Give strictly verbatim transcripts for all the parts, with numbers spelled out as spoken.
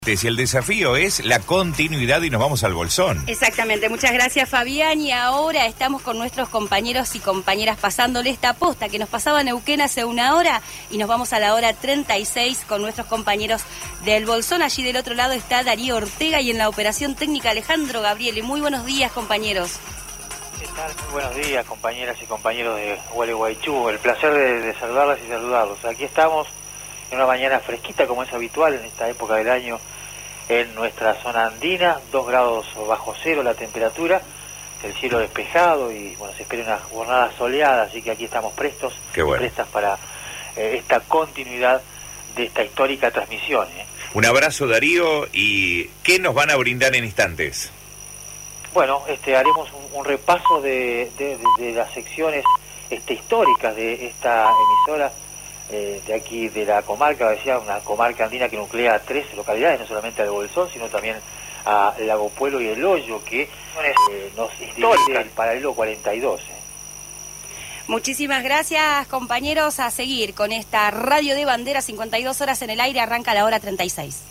Y el desafío es la continuidad y nos vamos al Bolsón. Exactamente, muchas gracias Fabián, y ahora estamos con nuestros compañeros y compañeras pasándole esta posta que nos pasaba Neuquén hace una hora y nos vamos a la hora treinta y seis con nuestros compañeros del Bolsón. Allí del otro lado está Darío Ortega y en la operación técnica Alejandro Gabriele. Muy buenos días, compañeros. ¿Qué tal? Muy buenos días, compañeras y compañeros de Gualeguaychú. El placer de, de saludarlas y saludarlos. Aquí estamos en una mañana fresquita como es habitual en esta época del año en nuestra zona andina, dos grados bajo cero la temperatura, el cielo despejado y bueno, se espera una jornada soleada, así que aquí estamos prestos, Qué bueno. prestas para eh, esta continuidad de esta histórica transmisión. ¿eh? Un abrazo, Darío, y ¿qué nos van a brindar en instantes? Bueno, este, haremos un, un repaso de, de, de, de las secciones este, históricas de esta emisora, Eh, de aquí de la comarca, decía, una comarca andina que nuclea tres localidades, no solamente al Bolsón, sino también a Lago Puelo y El Hoyo, que eh, nos divide el paralelo cuarenta y dos. Eh. Muchísimas gracias, compañeros, a seguir con esta Radio de Bandera, cincuenta y dos horas en el aire, arranca la hora treinta y seis.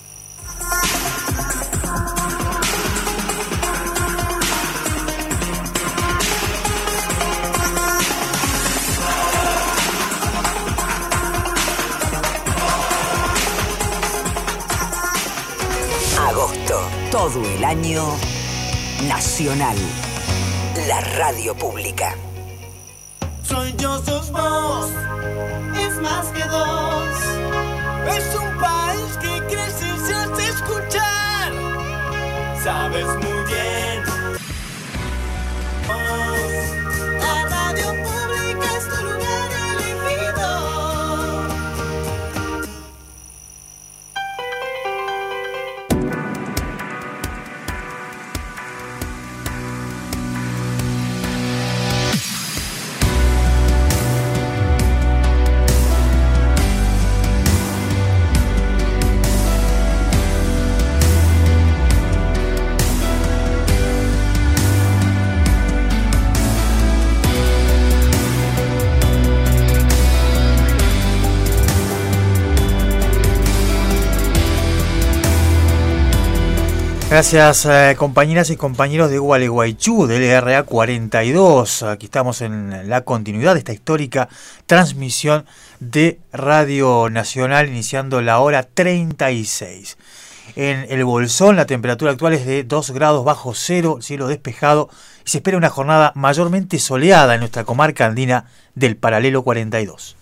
Agosto, todo el año, Nacional, la radio pública. Soy yo, sos vos, es más que dos. Es un país que crece y se hace escuchar. Sabes muy bien. Vos, la radio pública es tu lugar elegido. Gracias, eh, compañeras y compañeros de Gualeguaychú, del R A cuarenta y dos. Aquí estamos en la continuidad de esta histórica transmisión de Radio Nacional, iniciando la hora treinta y seis. En el Bolsón, la temperatura actual es de dos grados bajo cero, cielo despejado, y se espera una jornada mayormente soleada en nuestra comarca andina del paralelo cuarenta y dos.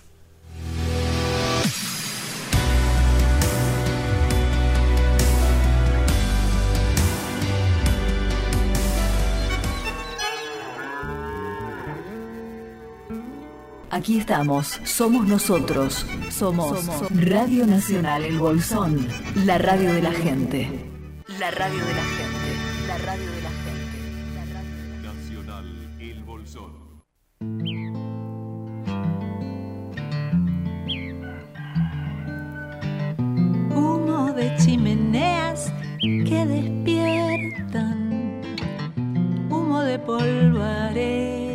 Aquí estamos, somos nosotros, somos, somos Radio Nacional El Bolsón, la radio de la gente. La radio de la gente, la radio de la gente. La radio Nacional El Bolsón. Humo de chimeneas que despiertan, humo de polvareda,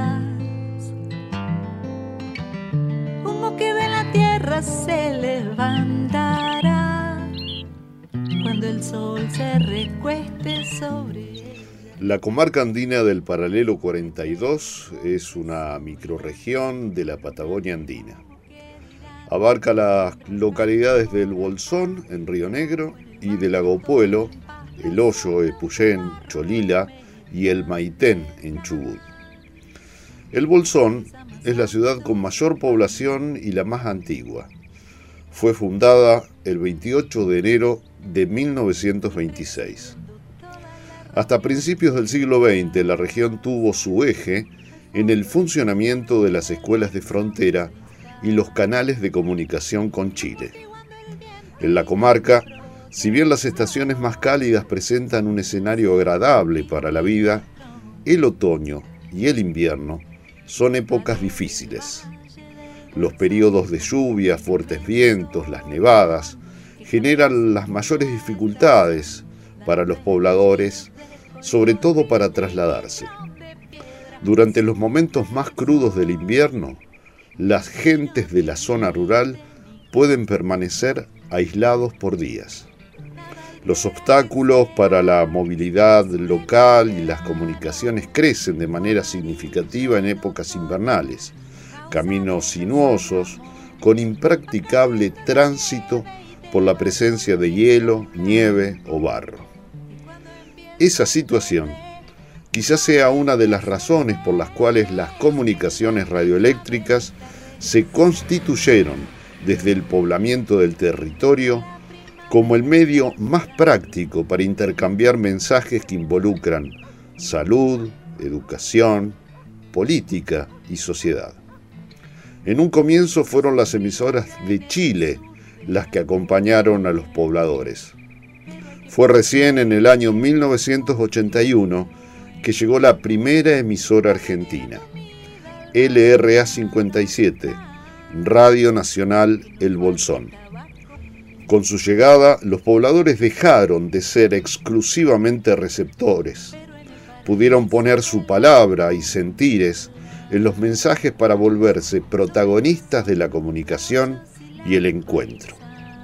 que de la tierra se levantará cuando el sol se recueste sobre ella. La comarca andina del paralelo cuarenta y dos es una microrregión de la Patagonia andina. Abarca las localidades del Bolsón, en Río Negro, y de Lago Puelo, El Hoyo, Epuyén, Cholila y El Maitén, en Chubut. El Bolsón es la ciudad con mayor población y la más antigua. Fue fundada el veintiocho de enero de mil novecientos veintiséis. Hasta principios del siglo veinte, la región tuvo su eje en el funcionamiento de las escuelas de frontera y los canales de comunicación con Chile. En la comarca, si bien las estaciones más cálidas presentan un escenario agradable para la vida, el otoño y el invierno son épocas difíciles. Los periodos de lluvia, fuertes vientos, las nevadas, generan las mayores dificultades para los pobladores, sobre todo para trasladarse. Durante los momentos más crudos del invierno, las gentes de la zona rural pueden permanecer aislados por días. Los obstáculos para la movilidad local y las comunicaciones crecen de manera significativa en épocas invernales. Caminos sinuosos, con impracticable tránsito por la presencia de hielo, nieve o barro. Esa situación quizás sea una de las razones por las cuales las comunicaciones radioeléctricas se constituyeron desde el poblamiento del territorio como el medio más práctico para intercambiar mensajes que involucran salud, educación, política y sociedad. En un comienzo fueron las emisoras de Chile las que acompañaron a los pobladores. Fue recién en el año mil novecientos ochenta y uno que llegó la primera emisora argentina, L R A cincuenta y siete, Radio Nacional El Bolsón. Con su llegada, los pobladores dejaron de ser exclusivamente receptores. Pudieron poner su palabra y sentires en los mensajes para volverse protagonistas de la comunicación y el encuentro.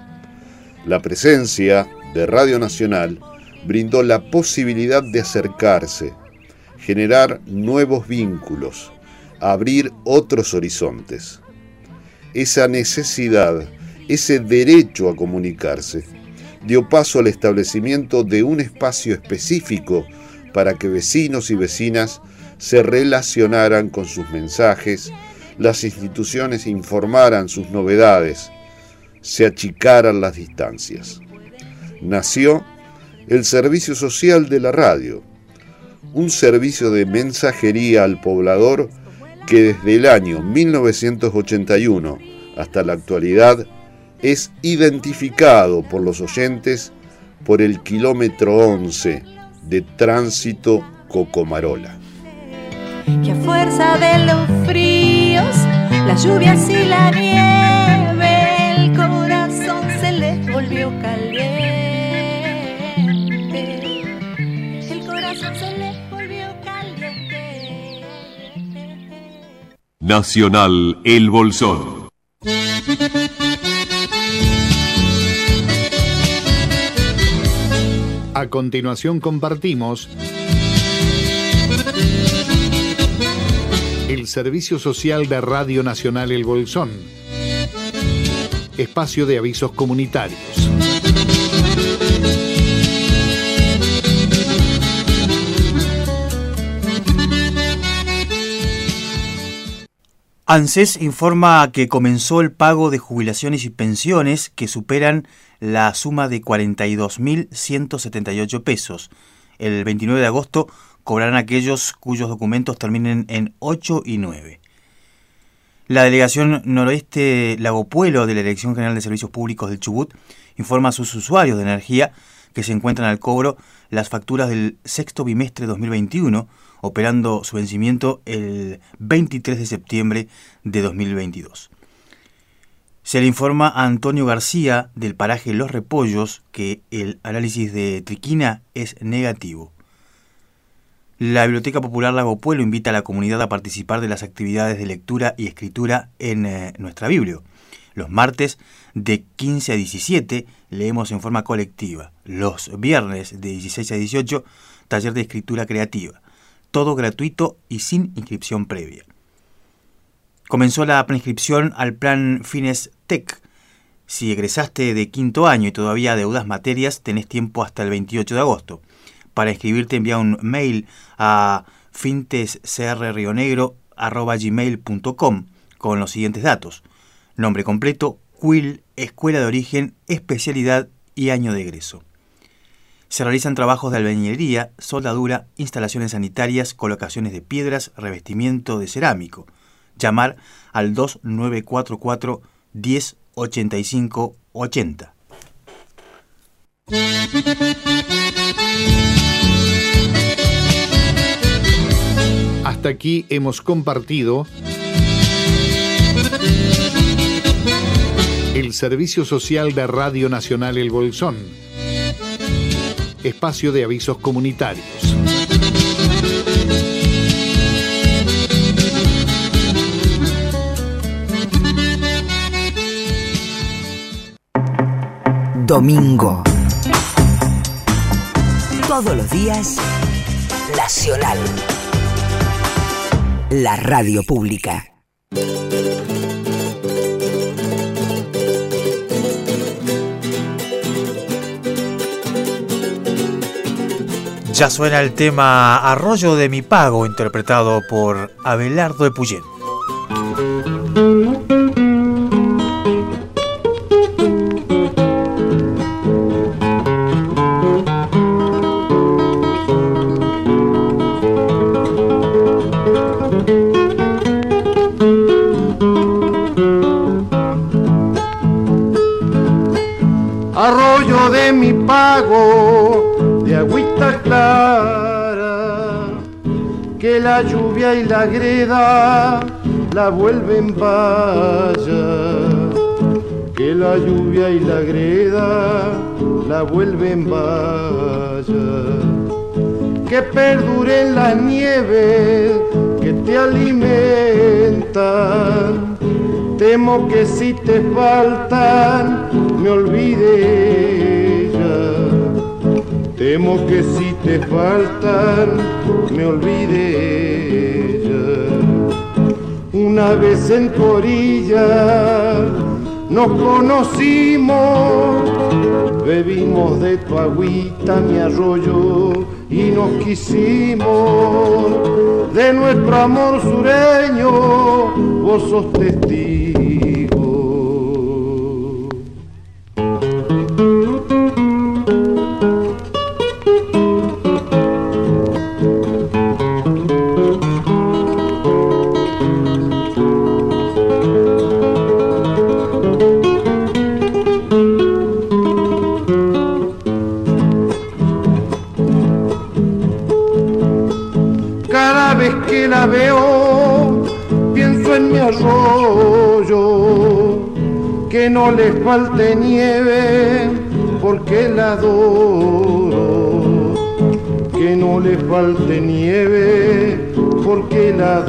La presencia de Radio Nacional brindó la posibilidad de acercarse, generar nuevos vínculos, abrir otros horizontes. Esa necesidad, ese derecho a comunicarse, dio paso al establecimiento de un espacio específico para que vecinos y vecinas se relacionaran con sus mensajes, las instituciones informaran sus novedades, se achicaran las distancias. Nació el Servicio Social de la Radio, un servicio de mensajería al poblador que desde el año mil novecientos ochenta y uno hasta la actualidad es identificado por los oyentes por el kilómetro once de Tránsito Cocomarola. Que a fuerza de los fríos, las lluvias y la nieve, el corazón se les volvió caliente. El corazón se les volvió caliente. Nacional El Bolsón. A continuación compartimos el Servicio Social de Radio Nacional El Bolsón, espacio de avisos comunitarios. ANSES informa que comenzó el pago de jubilaciones y pensiones que superan la suma de cuarenta y dos mil ciento setenta y ocho pesos. El veintinueve de agosto cobrarán aquellos cuyos documentos terminen en ocho y nueve. La Delegación Noroeste Lago Puelo de la Dirección General de Servicios Públicos del Chubut informa a sus usuarios de energía que se encuentran al cobro las facturas del sexto bimestre dos mil veintiuno, operando su vencimiento el veintitrés de septiembre de dos mil veintidós. Se le informa a Antonio García del paraje Los Repollos que el análisis de triquina es negativo. La Biblioteca Popular Lago Puelo invita a la comunidad a participar de las actividades de lectura y escritura en eh, nuestra Biblio. Los martes de quince a diecisiete leemos en forma colectiva. Los viernes de dieciséis a dieciocho, taller de escritura creativa. Todo gratuito y sin inscripción previa. Comenzó la preinscripción al plan Fines Tech. Si egresaste de quinto año y todavía adeudas materias, tenés tiempo hasta el veintiocho de agosto. Para inscribirte envía un mail a fintescrrionegro arroba gmail punto com con los siguientes datos. Nombre completo, Q I L, escuela de origen, especialidad y año de egreso. Se realizan trabajos de albañilería, soldadura, instalaciones sanitarias, colocaciones de piedras, revestimiento de cerámico. Llamar al dos nueve cuatro cuatro, diez, ochenta y cinco, ochenta. Hasta aquí hemos compartido el Servicio Social de Radio Nacional El Bolsón, espacio de avisos comunitarios. Domingo. Todos los días, Nacional. La radio pública. Ya suena el tema Arroyo de mi pago, interpretado por Abelardo Epuyén. Arroyo de mi pago, de agüita clara, que la lluvia y la greda la vuelven valla, que la lluvia y la greda la vuelven valla, que perduren las nieves que te alimentan. Temo que si te faltan me olvide ella. Temo que si te faltan me olvide ella. Una vez en tu orilla nos conocimos, bebimos de tu agüita mi arroyo y nos quisimos. De nuestro amor sureño vos sos testigo. Cada vez que la veo pienso en mi arroyo, que no le falte nieve porque la adoro, que no le falte nieve porque la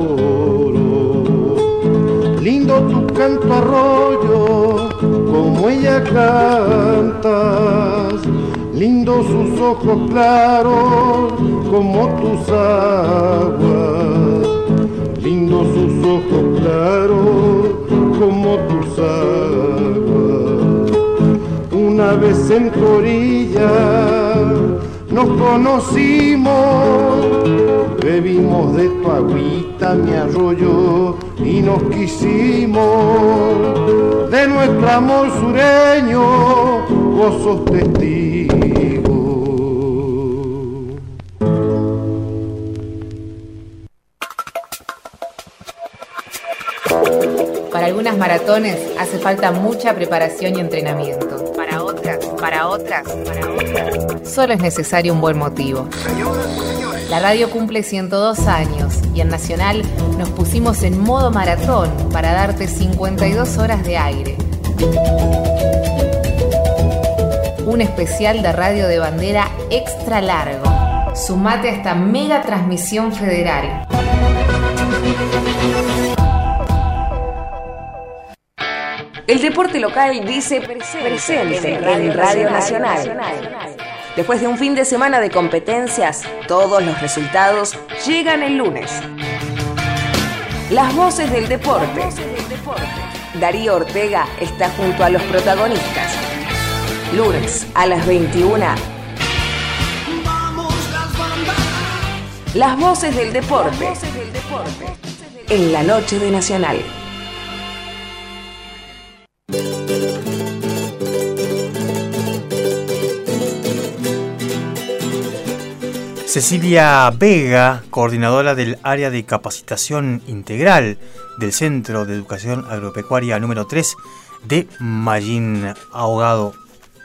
adoro. Lindo tu canto arroyo, como ella cantas, lindo sus ojos claros como tus aguas, lindo sus ojos claros como tus aguas. Una vez en tu orilla nos conocimos, bebimos de tu agüita mi arroyo y nos quisimos. De nuestro amor sureño vos sos testigo. Para algunas maratones hace falta mucha preparación y entrenamiento. Para otras, para otras, para otras, solo es necesario un buen motivo. La radio cumple ciento dos años y en Nacional nos pusimos en modo maratón para darte cincuenta y dos horas de aire. Un especial de radio de bandera extra largo. Sumate a esta mega transmisión federal. El deporte local dice presente, presente en Radio, Radio Nacional. Nacional. Después de un fin de semana de competencias, todos los resultados llegan el lunes. Las voces del deporte. Darío Ortega está junto a los protagonistas. Lunes a las veintiuna. Las voces del deporte. En la noche de Nacional. Cecilia Vega, coordinadora del área de capacitación integral del Centro de Educación Agropecuaria número tres de Mallín Ahogado.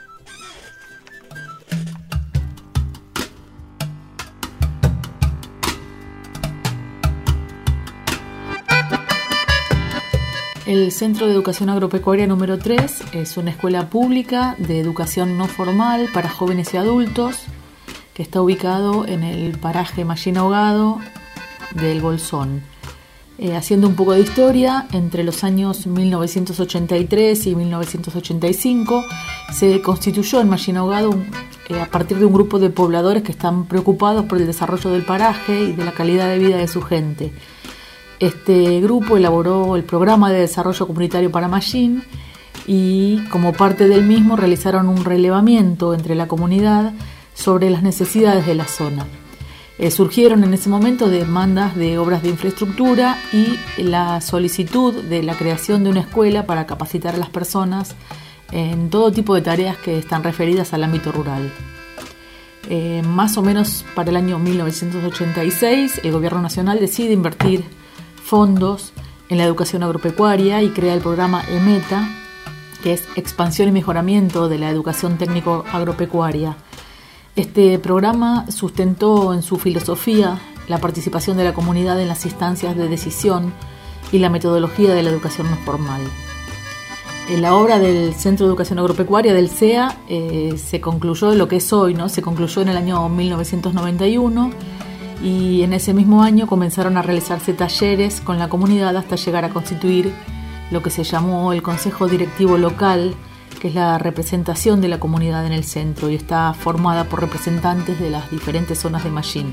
El Centro de Educación Agropecuaria número tres es una escuela pública de educación no formal para jóvenes y adultos que está ubicado en el paraje Mallín Ahogado del Bolsón. Eh, haciendo un poco de historia, entre los años mil novecientos ochenta y tres y mil novecientos ochenta y cinco se constituyó en Mallín Ahogado eh, a partir de un grupo de pobladores que están preocupados por el desarrollo del paraje y de la calidad de vida de su gente. Este grupo elaboró el programa de desarrollo comunitario para Mallín y como parte del mismo realizaron un relevamiento entre la comunidad sobre las necesidades de la zona. Eh, surgieron en ese momento demandas de obras de infraestructura y la solicitud de la creación de una escuela para capacitar a las personas en todo tipo de tareas que están referidas al ámbito rural. Eh, más o menos para el año mil novecientos ochenta y seis, el Gobierno Nacional decide invertir fondos en la educación agropecuaria y crea el programa EMETA, que es Expansión y Mejoramiento de la Educación Técnico Agropecuaria. Este programa sustentó en su filosofía la participación de la comunidad en las instancias de decisión y la metodología de la educación no formal. En la obra del Centro de Educación Agropecuaria del C E A eh, se concluyó lo que es hoy, ¿no? Se concluyó en el año mil novecientos noventa y uno y en ese mismo año comenzaron a realizarse talleres con la comunidad hasta llegar a constituir lo que se llamó el Consejo Directivo Local, que es la representación de la comunidad en el centro y está formada por representantes de las diferentes zonas de Mallín.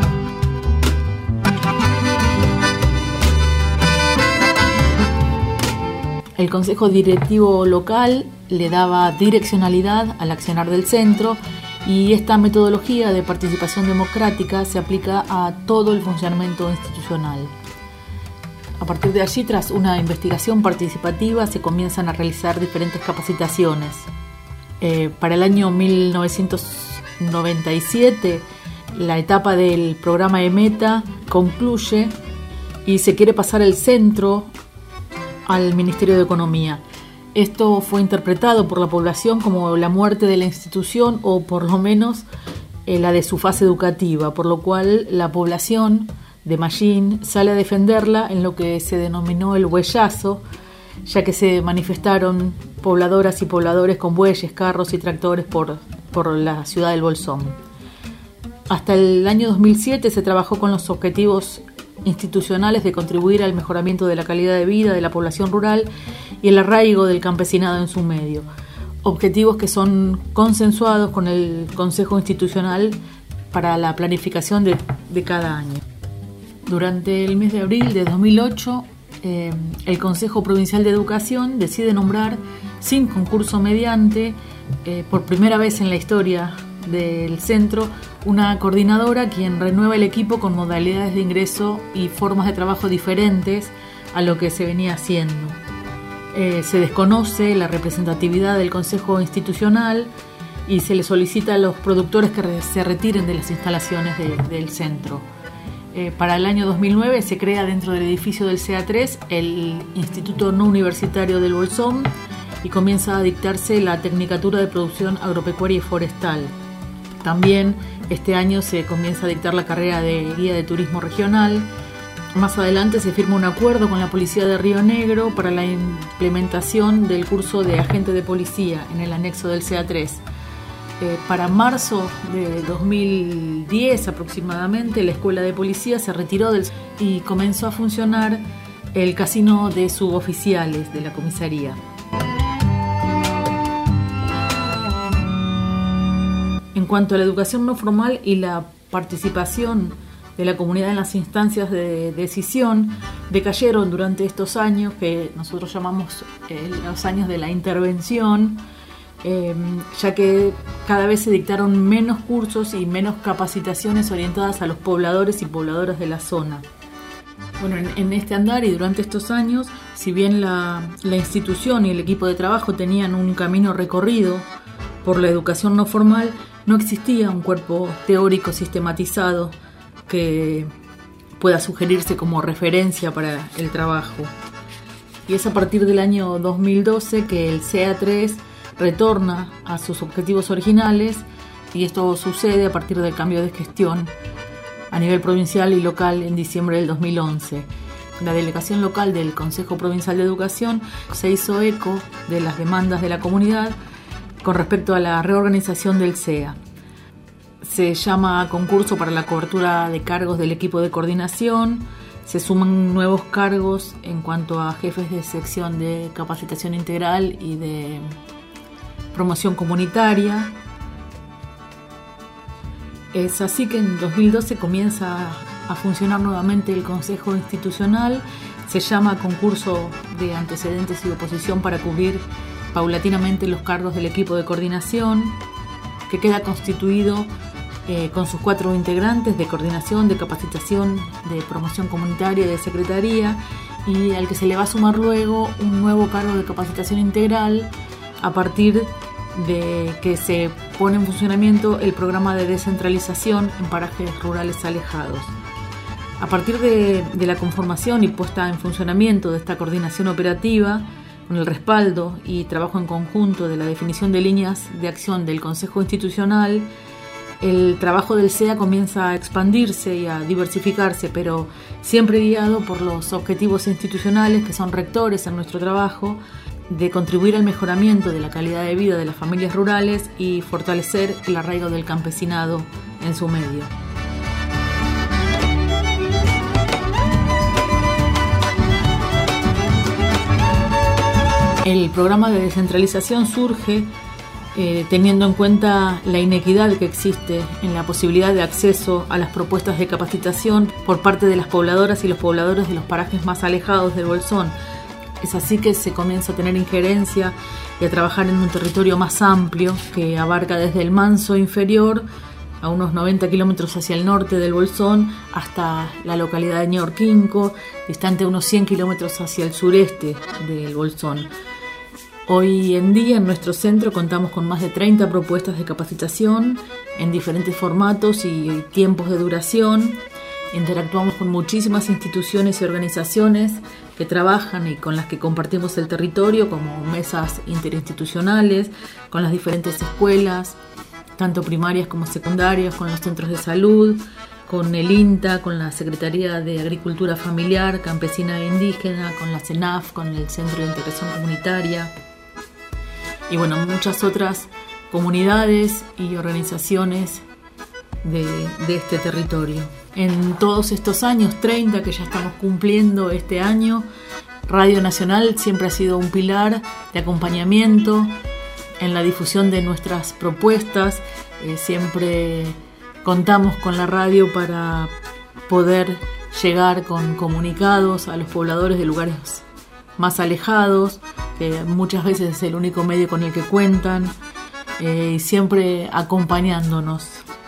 El Consejo Directivo Local le daba direccionalidad al accionar del centro y esta metodología de participación democrática se aplica a todo el funcionamiento institucional. A partir de allí, tras una investigación participativa, se comienzan a realizar diferentes capacitaciones. Eh, para el año mil novecientos noventa y siete, la etapa del programa EMETA concluye y se quiere pasar el centro al Ministerio de Economía. Esto fue interpretado por la población como la muerte de la institución o por lo menos eh, la de su fase educativa, por lo cual la población de Mallín sale a defenderla en lo que se denominó el bueyazo, ya que se manifestaron pobladoras y pobladores con bueyes, carros y tractores por, por la ciudad del Bolsón. Hasta el año dos mil siete se trabajó con los objetivos institucionales de contribuir al mejoramiento de la calidad de vida de la población rural y el arraigo del campesinado en su medio, objetivos que son consensuados con el Consejo Institucional para la planificación de, de cada año. Durante el mes de abril de dos mil ocho, eh, el Consejo Provincial de Educación decide nombrar, sin concurso mediante, eh, por primera vez en la historia del centro, una coordinadora quien renueva el equipo con modalidades de ingreso y formas de trabajo diferentes a lo que se venía haciendo. Eh, se desconoce la representatividad del Consejo Institucional y se le solicita a los productores que re- se retiren de las instalaciones de, del centro. Eh, para el año dos mil nueve se crea dentro del edificio del C E A tres el Instituto No Universitario del Bolsón y comienza a dictarse la Tecnicatura de Producción Agropecuaria y Forestal. También este año se comienza a dictar la carrera de Guía de Turismo Regional. Más adelante se firma un acuerdo con la Policía de Río Negro para la implementación del curso de agente de policía en el anexo del C E A tres. Eh, para marzo de dos mil diez aproximadamente, la Escuela de Policía se retiró del y comenzó a funcionar el casino de suboficiales de la comisaría. En cuanto a la educación no formal y la participación de la comunidad en las instancias de decisión, decayeron durante estos años que nosotros llamamos eh, los años de la intervención, eh, ya que cada vez se dictaron menos cursos y menos capacitaciones orientadas a los pobladores y pobladoras de la zona. Bueno, en, en este andar y durante estos años, si bien la, la institución y el equipo de trabajo tenían un camino recorrido por la educación no formal, no existía un cuerpo teórico sistematizado que pueda sugerirse como referencia para el trabajo. Y es a partir del año dos mil doce que el C E A tres retorna a sus objetivos originales, y esto sucede a partir del cambio de gestión a nivel provincial y local en diciembre del dos mil once. La delegación local del Consejo Provincial de Educación se hizo eco de las demandas de la comunidad con respecto a la reorganización del C E A. Se llama a concurso para la cobertura de cargos del equipo de coordinación, se suman nuevos cargos en cuanto a jefes de sección de capacitación integral y de promoción comunitaria. Es así que en dos mil doce comienza a funcionar nuevamente el Consejo Institucional. Se llama concurso de antecedentes y oposición para cubrir paulatinamente los cargos del equipo de coordinación, que queda constituido eh, con sus cuatro integrantes de coordinación, de capacitación, de promoción comunitaria y de secretaría, y al que se le va a sumar luego un nuevo cargo de capacitación integral a partir de que se pone en funcionamiento el programa de descentralización en parajes rurales alejados. A partir de, de la conformación y puesta en funcionamiento de esta coordinación operativa, con el respaldo y trabajo en conjunto de la definición de líneas de acción del Consejo Institucional, el trabajo del C E A comienza a expandirse y a diversificarse, pero siempre guiado por los objetivos institucionales que son rectores en nuestro trabajo, de contribuir al mejoramiento de la calidad de vida de las familias rurales y fortalecer el arraigo del campesinado en su medio. El programa de descentralización surge eh, teniendo en cuenta la inequidad que existe en la posibilidad de acceso a las propuestas de capacitación por parte de las pobladoras y los pobladores de los parajes más alejados del Bolsón. Es así que se comienza a tener injerencia y a trabajar en un territorio más amplio que abarca desde el Manso inferior, a unos noventa kilómetros hacia el norte del Bolsón, hasta la localidad de Ñorquinco, distante unos cien kilómetros hacia el sureste del Bolsón. Hoy en día en nuestro centro contamos con más de treinta propuestas de capacitación en diferentes formatos y tiempos de duración. Interactuamos con muchísimas instituciones y organizaciones que trabajan y con las que compartimos el territorio, como mesas interinstitucionales, con las diferentes escuelas, tanto primarias como secundarias, con los centros de salud, con el INTA, con la Secretaría de Agricultura Familiar, Campesina e Indígena, con la CENAF, con el Centro de Integración Comunitaria y bueno, muchas otras comunidades y organizaciones de, de este territorio. En todos estos años, treinta que ya estamos cumpliendo este año, Radio Nacional siempre ha sido un pilar de acompañamiento en la difusión de nuestras propuestas. Eh, siempre contamos con la radio para poder llegar con comunicados a los pobladores de lugares más alejados, que muchas veces es el único medio con el que cuentan, eh, y siempre acompañándonos.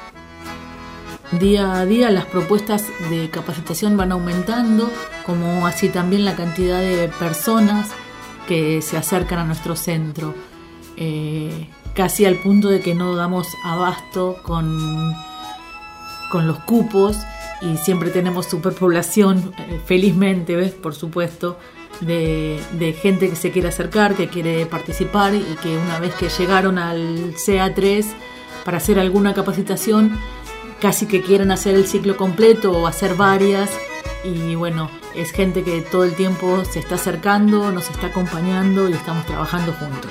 Día a día las propuestas de capacitación van aumentando, como así también la cantidad de personas que se acercan a nuestro centro, eh, casi al punto de que no damos abasto con, con los cupos y siempre tenemos superpoblación, eh, felizmente, ¿ves? Por supuesto, de, de gente que se quiere acercar, que quiere participar y que una vez que llegaron al C A tres para hacer alguna capacitación, casi que quieren hacer el ciclo completo o hacer varias, y bueno, es gente que todo el tiempo se está acercando, nos está acompañando y estamos trabajando juntos.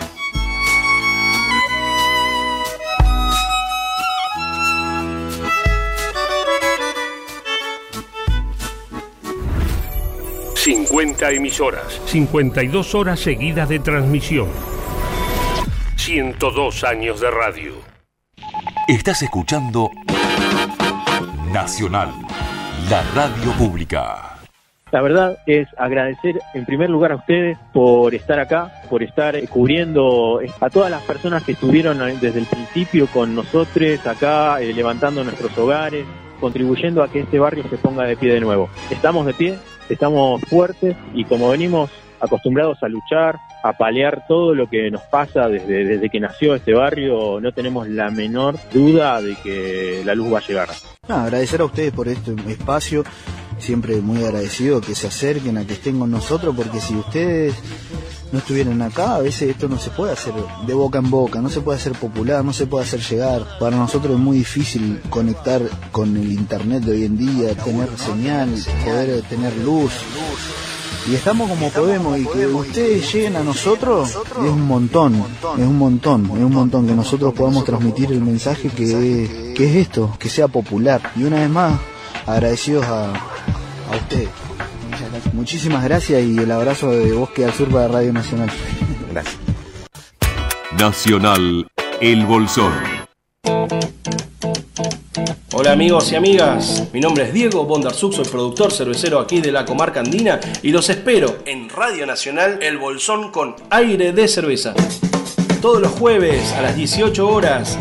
cincuenta emisoras, cincuenta y dos horas seguidas de transmisión, ciento dos años de radio. Estás escuchando Nacional, la radio pública. La verdad es agradecer en primer lugar a ustedes por estar acá, por estar cubriendo a todas las personas que estuvieron desde el principio con nosotros acá, eh, levantando nuestros hogares, contribuyendo a que este barrio se ponga de pie de nuevo. Estamos de pie, estamos fuertes y como venimos acostumbrados a luchar, a paliar todo lo que nos pasa desde, desde que nació este barrio, no tenemos la menor duda de que la luz va a llegar. No, agradecer a ustedes por este espacio, siempre muy agradecido que se acerquen, a que estén con nosotros, porque si ustedes no estuvieran acá, a veces esto no se puede hacer de boca en boca, no se puede hacer popular, no se puede hacer llegar. Para nosotros es muy difícil conectar con el internet de hoy en día, tener señal, poder tener luz. Y estamos como podemos, y que ustedes lleguen a nosotros es un montón, es un montón, es un montón que nosotros podamos transmitir el mensaje que, que es esto, que sea popular. Y una vez más, agradecidos a, a ustedes. Muchísimas gracias y el abrazo de Bosque al Sur para Radio Nacional. Gracias. Nacional, El Bolsón. Hola amigos y amigas, mi nombre es Diego Bondarsuk, soy productor cervecero aquí de la comarca andina y los espero en Radio Nacional El Bolsón con Aire de Cerveza. Todos los jueves a las dieciocho horas.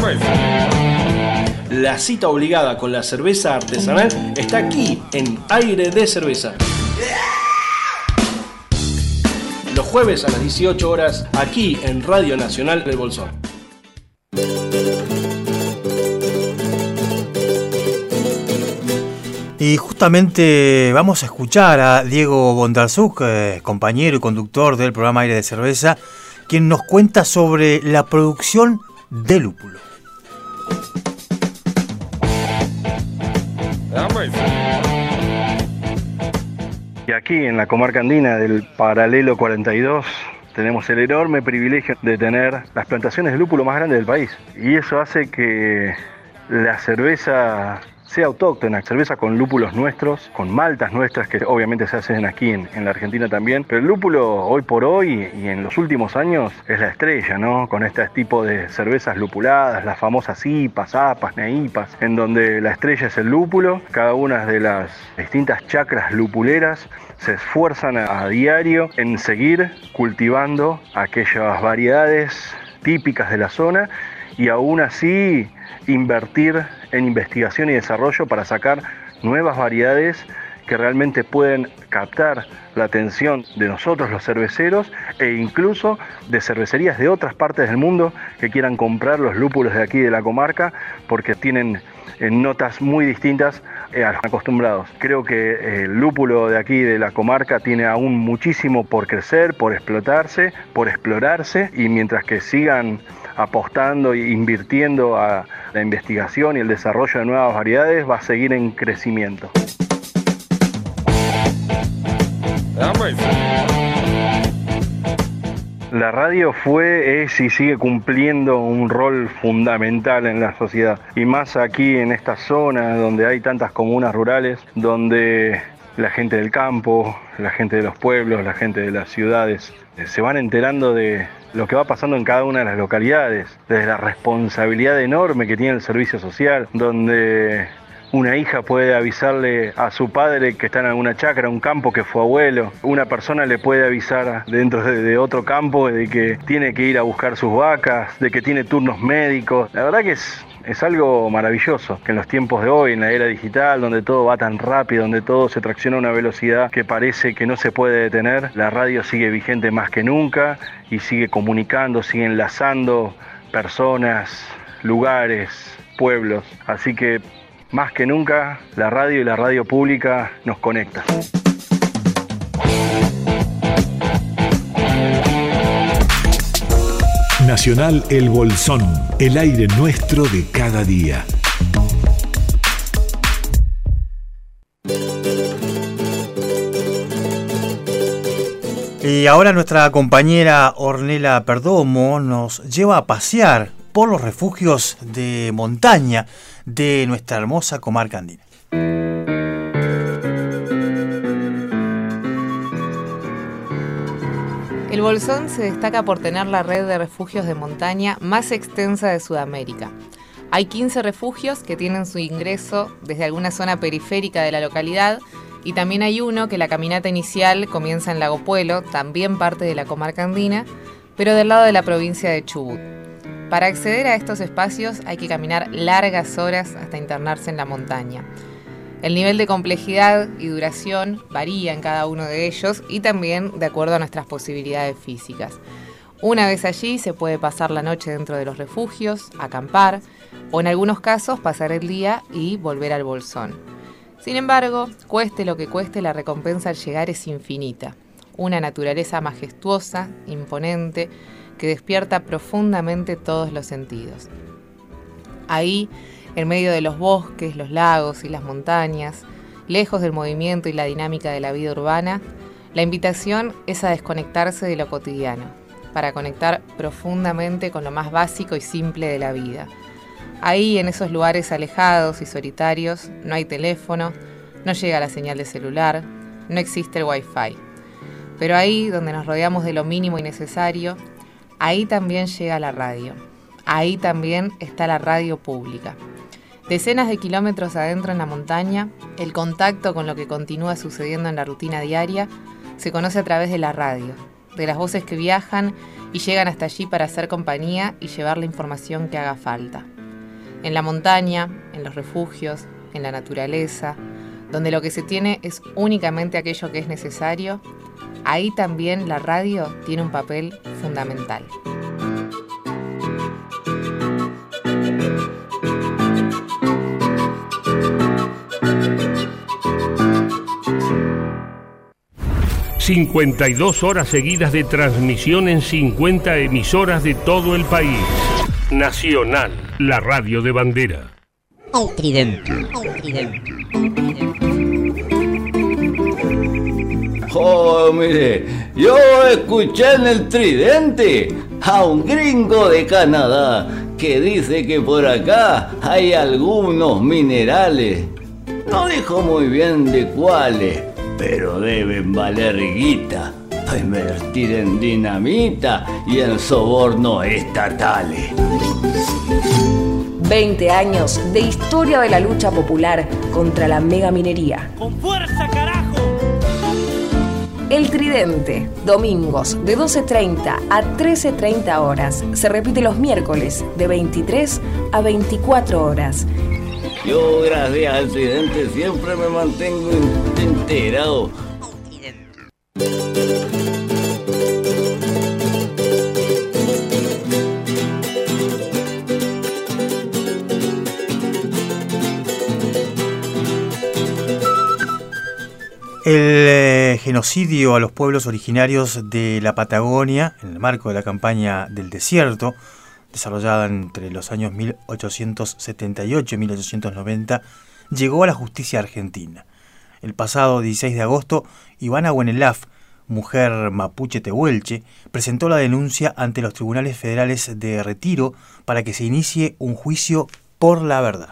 La cita obligada con la cerveza artesanal está aquí en Aire de Cerveza. Los jueves a las dieciocho horas aquí en Radio Nacional El Bolsón. Y justamente vamos a escuchar a Diego Bondarsuk, eh, compañero y conductor del programa Aire de Cerveza, quien nos cuenta sobre la producción de lúpulo. Y aquí en la comarca andina del Paralelo cuarenta y dos tenemos el enorme privilegio de tener las plantaciones de lúpulo más grandes del país. Y eso hace que la cerveza sea autóctona, cerveza con lúpulos nuestros, con maltas nuestras que obviamente se hacen aquí en, en la Argentina también, pero el lúpulo hoy por hoy y en los últimos años es la estrella, ¿no? Con este tipo de cervezas lupuladas, las famosas I P As, A P As, NEIPAS, en donde la estrella es el lúpulo. Cada una de las distintas chacras lupuleras se esfuerzan a, a diario en seguir cultivando aquellas variedades típicas de la zona y aún así invertir en investigación y desarrollo para sacar nuevas variedades que realmente pueden captar la atención de nosotros los cerveceros e incluso de cervecerías de otras partes del mundo que quieran comprar los lúpulos de aquí de la comarca porque tienen eh, notas muy distintas eh, a los acostumbrados. Creo que el lúpulo de aquí de la comarca tiene aún muchísimo por crecer, por explotarse, por explorarse y mientras que sigan apostando e invirtiendo a la investigación y el desarrollo de nuevas variedades, va a seguir en crecimiento. La radio fue, es y sigue cumpliendo un rol fundamental en la sociedad. Y más aquí en esta zona donde hay tantas comunas rurales, donde la gente del campo, la gente de los pueblos, la gente de las ciudades se van enterando de lo que va pasando en cada una de las localidades, desde la responsabilidad enorme que tiene el servicio social, donde una hija puede avisarle a su padre que está en alguna chacra, un campo que fue abuelo, una persona le puede avisar dentro de, de otro campo de que tiene que ir a buscar sus vacas, de que tiene turnos médicos. La verdad que es Es algo maravilloso que en los tiempos de hoy, en la era digital, donde todo va tan rápido, donde todo se tracciona a una velocidad que parece que no se puede detener, la radio sigue vigente más que nunca y sigue comunicando, sigue enlazando personas, lugares, pueblos. Así que más que nunca la radio y la radio pública nos conectan. Nacional El Bolsón, el aire nuestro de cada día. Y ahora nuestra compañera Ornella Perdomo nos lleva a pasear por los refugios de montaña de nuestra hermosa comarca andina. El Bolsón se destaca por tener la red de refugios de montaña más extensa de Sudamérica. Hay quince refugios que tienen su ingreso desde alguna zona periférica de la localidad y también hay uno que la caminata inicial comienza en Lago Puelo, también parte de la comarca andina, pero del lado de la provincia de Chubut. Para acceder a estos espacios hay que caminar largas horas hasta internarse en la montaña. El nivel de complejidad y duración varía en cada uno de ellos y también de acuerdo a nuestras posibilidades físicas. Una vez allí se puede pasar la noche dentro de los refugios, acampar o en algunos casos pasar el día y volver al Bolsón. Sin embargo, cueste lo que cueste, la recompensa al llegar es infinita. Una naturaleza majestuosa, imponente, que despierta profundamente todos los sentidos. Ahí, en medio de los bosques, los lagos y las montañas, lejos del movimiento y la dinámica de la vida urbana, la invitación es a desconectarse de lo cotidiano, para conectar profundamente con lo más básico y simple de la vida. Ahí, en esos lugares alejados y solitarios, no hay teléfono, no llega la señal de celular, no existe el wifi. Pero ahí, donde nos rodeamos de lo mínimo y necesario, ahí también llega la radio. Ahí también está la radio pública. Decenas de kilómetros adentro en la montaña, el contacto con lo que continúa sucediendo en la rutina diaria se conoce a través de la radio, de las voces que viajan y llegan hasta allí para hacer compañía y llevar la información que haga falta. En la montaña, en los refugios, en la naturaleza, donde lo que se tiene es únicamente aquello que es necesario, ahí también la radio tiene un papel fundamental. cincuenta y dos horas seguidas de transmisión en cincuenta emisoras de todo el país. Nacional, la radio de bandera. El Tridente. El Tridente. Oh, mire, yo escuché en el Tridente a un gringo de Canadá que dice que por acá hay algunos minerales. No dijo muy bien de cuáles, pero deben valer guita para invertir en dinamita y en sobornos estatales. veinte años de historia de la lucha popular contra la megaminería. ¡Con fuerza, carajo! El Tridente, domingos de doce treinta a trece treinta horas. Se repite los miércoles de veintitrés a veinticuatro horas. Yo, gracias al Tridente, siempre me mantengo enterado. El eh, genocidio a los pueblos originarios de la Patagonia, en el marco de la campaña del desierto, desarrollada entre los años mil ochocientos setenta y ocho y mil ochocientos noventa, llegó a la justicia argentina. El pasado dieciséis de agosto, Ivana Buenelaf, mujer mapuche tehuelche, presentó la denuncia ante los tribunales federales de Retiro para que se inicie un juicio por la verdad.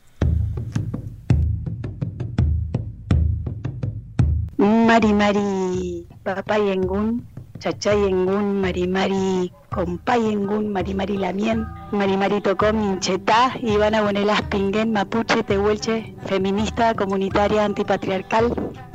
Mari Mari Papayengun, Chachayengun, Mari Mari Compayengun, Mari Mari Lamien, Mari Mari Tocó Minchetá, Ivana Buenelaf Pinguén, mapuche, tehuelche, feminista, comunitaria, antipatriarcal,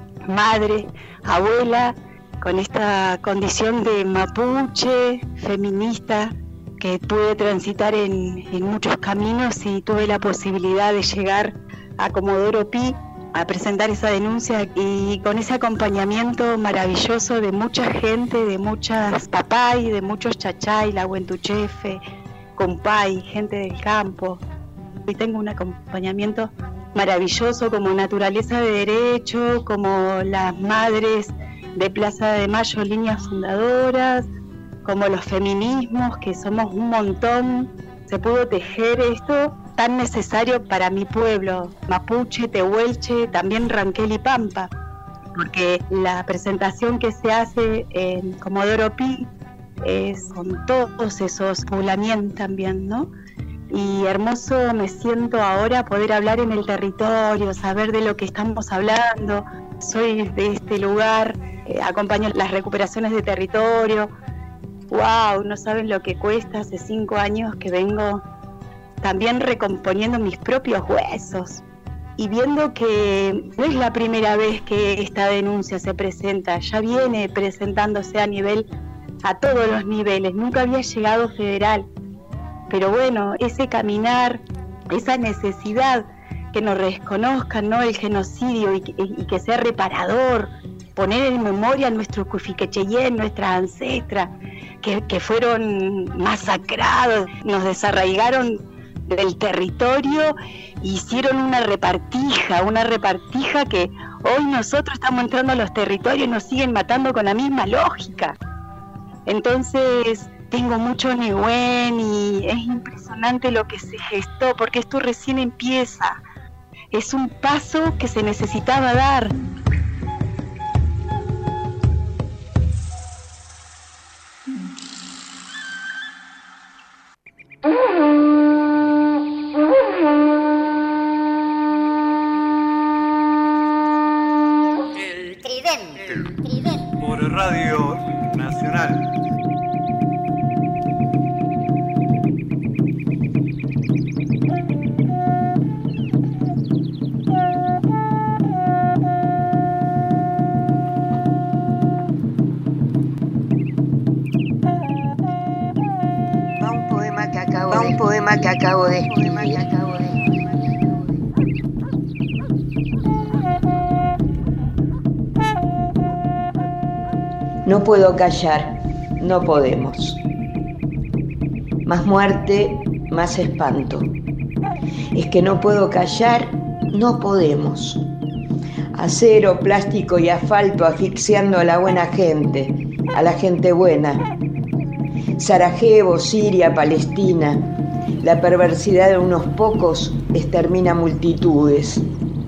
madre, abuela, con esta condición de mapuche, feminista, que pude transitar en, en muchos caminos y tuve la posibilidad de llegar a Comodoro Pi a presentar esa denuncia y con ese acompañamiento maravilloso de mucha gente, de muchas papay, de muchos chachay, la huentuchefe, compay, gente del campo. Y tengo un acompañamiento maravilloso como Naturaleza de Derecho, como las madres de Plaza de Mayo, líneas fundadoras, como los feminismos, que somos un montón. Se pudo tejer esto tan necesario para mi pueblo, mapuche, tehuelche, también Ranquel y Pampa, porque la presentación que se hace en Comodoro Pi es con todos esos poblamientos también, ¿no? Y hermoso me siento ahora poder hablar en el territorio, saber de lo que estamos hablando. Soy de este lugar, eh, acompaño las recuperaciones de territorio. ¡Wow! No saben lo que cuesta, hace cinco años que vengo también recomponiendo mis propios huesos y viendo que no es la primera vez que esta denuncia se presenta, ya viene presentándose a nivel, a todos los niveles, nunca había llegado federal, pero bueno, ese caminar, esa necesidad que nos reconozcan, ¿no?, el genocidio y que, y que sea reparador, poner en memoria a nuestros cufiquecheyén, nuestras ancestras, que, que fueron masacrados, nos desarraigaron del territorio, hicieron una repartija, una repartija que hoy nosotros estamos entrando a los territorios y nos siguen matando con la misma lógica. Entonces tengo mucho Nehuen y es impresionante lo que se gestó, porque esto recién empieza, es un paso que se necesitaba dar. Por Radio Nacional. de escribir. No puedo callar, no podemos. Más muerte, más espanto. Es que no puedo callar, no podemos. Acero, plástico y asfalto asfixiando a la buena gente, a la gente buena. Sarajevo, Siria, Palestina. La perversidad de unos pocos extermina multitudes.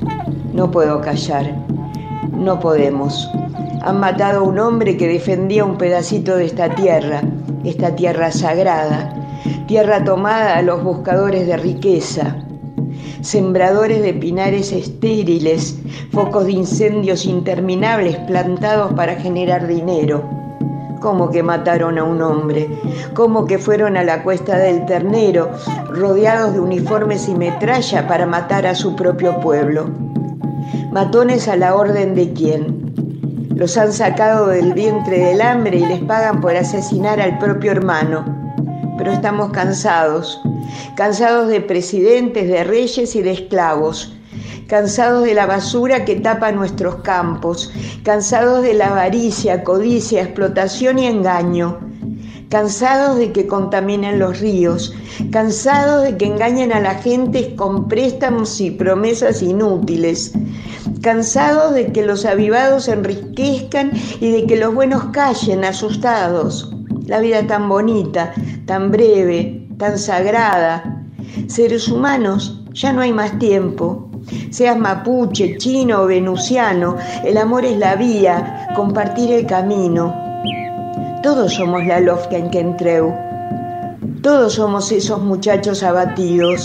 No puedo callar, no podemos. Han matado a un hombre que defendía un pedacito de esta tierra, esta tierra sagrada, tierra tomada a los buscadores de riqueza, sembradores de pinares estériles, focos de incendios interminables plantados para generar dinero. ¿Cómo que mataron a un hombre? ¿Cómo que fueron a la Cuesta del Ternero, rodeados de uniformes y metralla para matar a su propio pueblo? ¿Matones a la orden de quién? Los han sacado del vientre del hambre y les pagan por asesinar al propio hermano. Pero estamos cansados, cansados de presidentes, de reyes y de esclavos, cansados de la basura que tapa nuestros campos, cansados de la avaricia, codicia, explotación y engaño, cansados de que contaminen los ríos, cansados de que engañen a la gente con préstamos y promesas inútiles, cansados de que los avivados se enriquezcan y de que los buenos callen asustados. La vida tan bonita, tan breve, tan sagrada. Seres humanos, ya no hay más tiempo. Seas mapuche, chino o venusiano, el amor es la vía, compartir el camino. Todos somos la Lofka en Kentreu. Todos somos esos muchachos abatidos.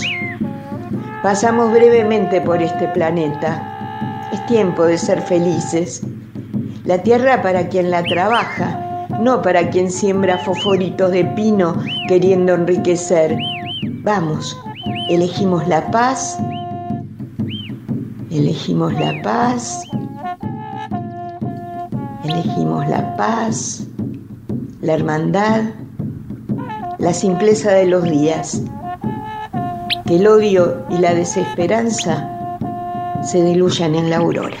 Pasamos brevemente por este planeta. Es tiempo de ser felices. La tierra para quien la trabaja, no para quien siembra fosforitos de pino queriendo enriquecer. Vamos, elegimos la paz, elegimos la paz, elegimos la paz, la hermandad, la simpleza de los días. Que el odio y la desesperanza se diluyan en la aurora.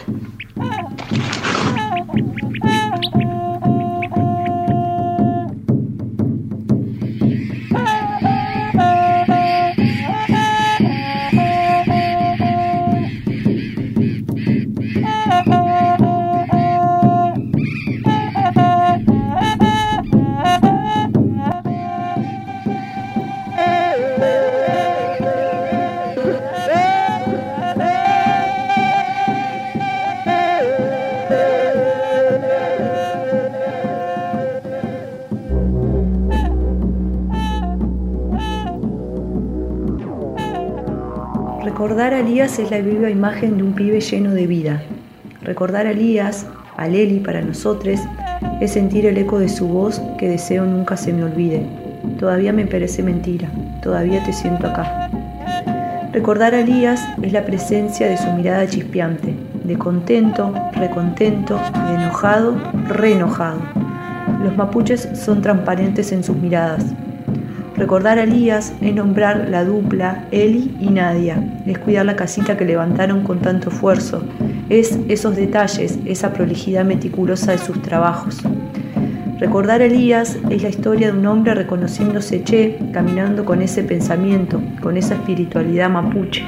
Recordar a Elías es la viva imagen de un pibe lleno de vida. Recordar a Elías, a Leli para nosotros, es sentir el eco de su voz que deseo nunca se me olvide. Todavía me parece mentira, todavía te siento acá. Recordar a Elías es la presencia de su mirada chispeante, de contento, recontento, de enojado, reenojado. Los mapuches son transparentes en sus miradas. Recordar a Elías es nombrar la dupla Eli y Nadia, es cuidar la casita que levantaron con tanto esfuerzo, es esos detalles, esa prolijidad meticulosa de sus trabajos. Recordar a Elías es la historia de un hombre reconociéndose che, caminando con ese pensamiento, con esa espiritualidad mapuche.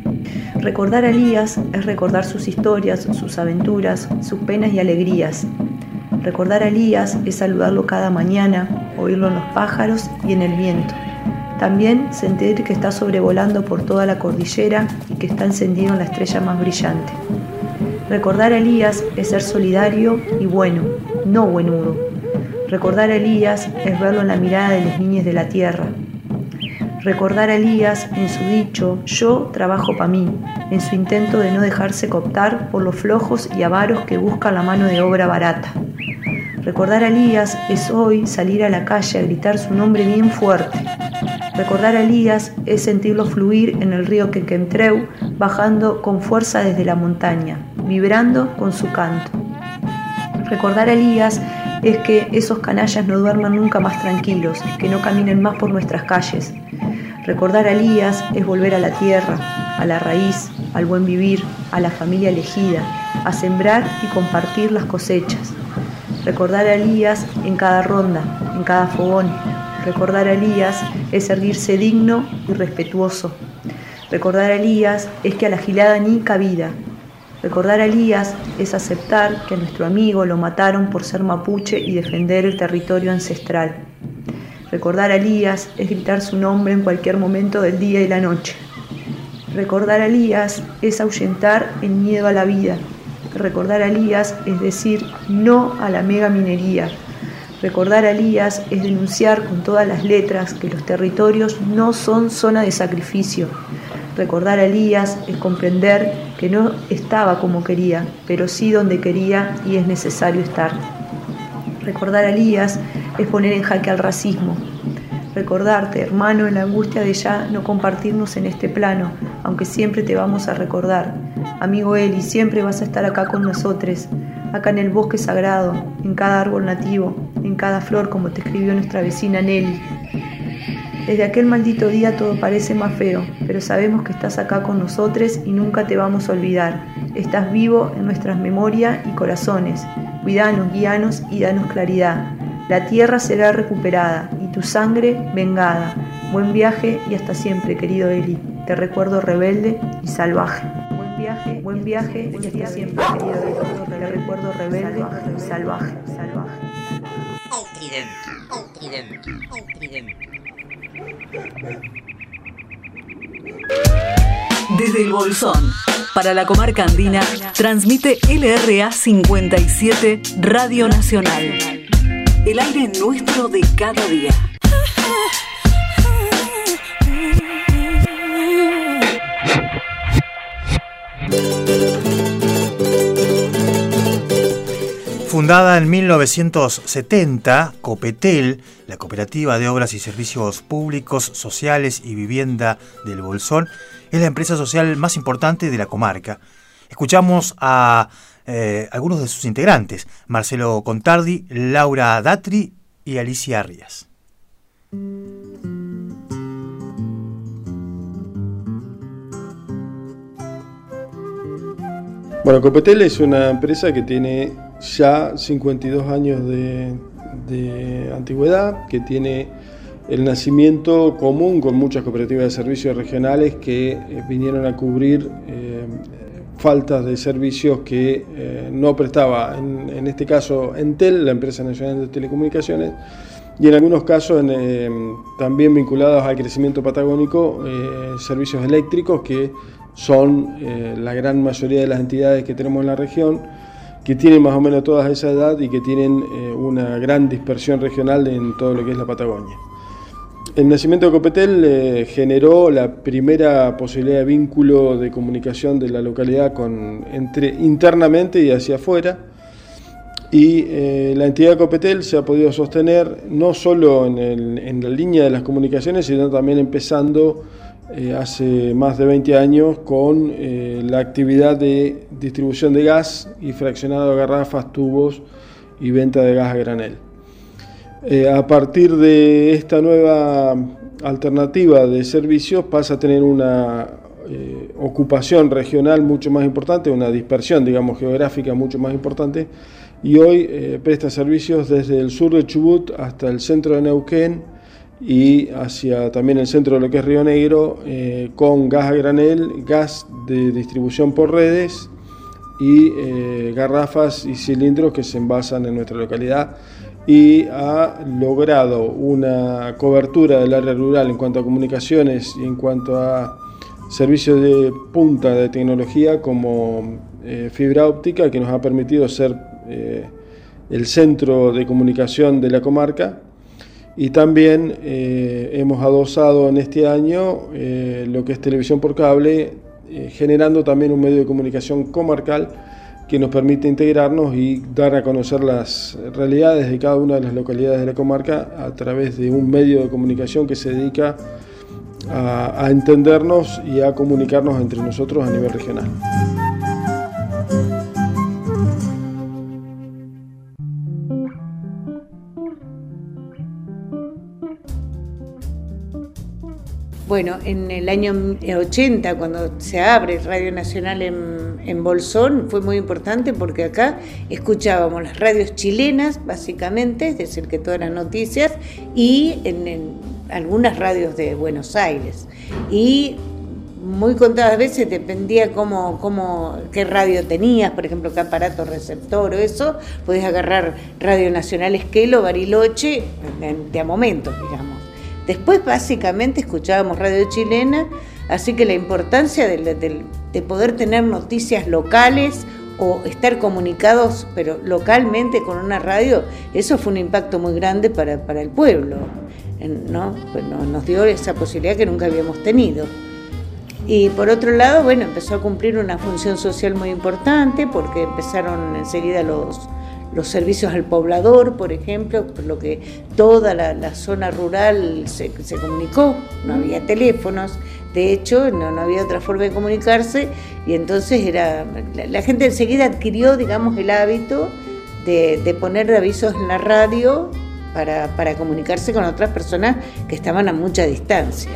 Recordar a Elías es recordar sus historias, sus aventuras, sus penas y alegrías. Recordar a Elías es saludarlo cada mañana, oírlo en los pájaros y en el viento. También sentir que está sobrevolando por toda la cordillera y que está encendido en la estrella más brillante. Recordar a Elías es ser solidario y bueno, no buenudo. Recordar a Elías es verlo en la mirada de los niños de la tierra. Recordar a Elías en su dicho, yo trabajo para mí, en su intento de no dejarse cooptar por los flojos y avaros que buscan la mano de obra barata. Recordar a Elías es hoy salir a la calle a gritar su nombre bien fuerte. Recordar a Elías es sentirlo fluir en el río Quequentreu, bajando con fuerza desde la montaña, vibrando con su canto. Recordar a Elías es que esos canallas no duerman nunca más tranquilos, que no caminen más por nuestras calles. Recordar a Elías es volver a la tierra, a la raíz, al buen vivir, a la familia elegida, a sembrar y compartir las cosechas. Recordar a Elías en cada ronda, en cada fogón. Recordar a Elías es erguirse digno y respetuoso. Recordar a Elías es que a la gilada ni cabida. Recordar a Elías es aceptar que a nuestro amigo lo mataron por ser mapuche y defender el territorio ancestral. Recordar a Elías es gritar su nombre en cualquier momento del día y la noche. Recordar a Elías es ahuyentar el miedo a la vida. Recordar a Elías es decir no a la mega minería. Recordar a Elías es denunciar con todas las letras que los territorios no son zona de sacrificio. Recordar a Elías es comprender que no estaba como quería, pero sí donde quería y es necesario estar. Recordar a Elías es poner en jaque al racismo. Recordarte, hermano, en la angustia de ya no compartirnos en este plano, aunque siempre te vamos a recordar. Amigo Eli, siempre vas a estar acá con nosotros, acá en el bosque sagrado, en cada árbol nativo, en cada flor, como te escribió nuestra vecina Nelly. Desde aquel maldito día todo parece más feo, pero sabemos que estás acá con nosotros y nunca te vamos a olvidar. Estás vivo en nuestras memorias y corazones. Cuidanos, guíanos y danos claridad. La tierra será recuperada y tu sangre vengada. Buen viaje y hasta siempre, querido Eli. Te recuerdo rebelde y salvaje. Buen viaje, buen viaje y hasta siempre, querido Eli. Te recuerdo rebelde y salvaje, salvaje. El tridente, el tridente, el tridente. Desde el Bolsón, para la comarca andina, transmite L R A cincuenta y siete Radio Nacional. El aire nuestro de cada día. Fundada en mil novecientos setenta, Copetel, la Cooperativa de Obras y Servicios Públicos, Sociales y Vivienda del Bolsón, es la empresa social más importante de la comarca. Escuchamos a eh, algunos de sus integrantes, Marcelo Contardi, Laura Datri y Alicia Arias. Bueno, Copetel es una empresa que tiene ya cincuenta y dos años de, de antigüedad, que tiene el nacimiento común con muchas cooperativas de servicios regionales que eh, vinieron a cubrir eh, faltas de servicios que eh, no prestaba, en, en este caso Entel, la empresa nacional de telecomunicaciones, y en algunos casos en, eh, también vinculados al crecimiento patagónico, eh, servicios eléctricos, que son eh, la gran mayoría de las entidades que tenemos en la región, que tienen más o menos toda esa edad y que tienen eh, una gran dispersión regional en todo lo que es la Patagonia. El nacimiento de Copetel eh, generó la primera posibilidad de vínculo de comunicación de la localidad con, entre, internamente y hacia afuera, y eh, la entidad de Copetel se ha podido sostener no solo en, el, en la línea de las comunicaciones, sino también empezando eh, hace más de veinte años con eh, la actividad de distribución de gas y fraccionado de garrafas, tubos y venta de gas a granel. Eh, a partir de esta nueva alternativa de servicios pasa a tener una eh, ocupación regional mucho más importante, una dispersión, digamos, geográfica mucho más importante, y hoy eh, presta servicios desde el sur de Chubut hasta el centro de Neuquén y hacia también el centro de lo que es Río Negro, eh, con gas a granel, gas de distribución por redes y eh, garrafas y cilindros que se envasan en nuestra localidad, y ha logrado una cobertura del área rural en cuanto a comunicaciones y en cuanto a servicios de punta de tecnología como eh, fibra óptica, que nos ha permitido ser eh, el centro de comunicación de la comarca, y también eh, hemos adosado en este año eh, lo que es televisión por cable, eh, generando también un medio de comunicación comarcal que nos permite integrarnos y dar a conocer las realidades de cada una de las localidades de la comarca a través de un medio de comunicación que se dedica a, a entendernos y a comunicarnos entre nosotros a nivel regional. bueno, en el año ochenta, cuando se abre Radio Nacional en, en Bolsón, fue muy importante porque acá escuchábamos las radios chilenas, básicamente, es decir, que todas las noticias, y en, en algunas radios de Buenos Aires. Y muy contadas veces dependía cómo, cómo, qué radio tenías, por ejemplo, qué aparato receptor o eso, podías agarrar Radio Nacional Esquelo, Bariloche, de, de a momentos, digamos. Después básicamente escuchábamos radio chilena, así que la importancia de, de, de poder tener noticias locales o estar comunicados, pero localmente con una radio, eso fue un impacto muy grande para, para el pueblo, ¿no? Bueno, nos dio esa posibilidad que nunca habíamos tenido. Y por otro lado, bueno, empezó a cumplir una función social muy importante porque empezaron enseguida los, los servicios al poblador, por ejemplo, por lo que toda la, la zona rural se, se comunicó, no había teléfonos, de hecho no, no había otra forma de comunicarse y entonces era la, la gente enseguida adquirió, digamos, el hábito de, de poner avisos en la radio para, para comunicarse con otras personas que estaban a mucha distancia.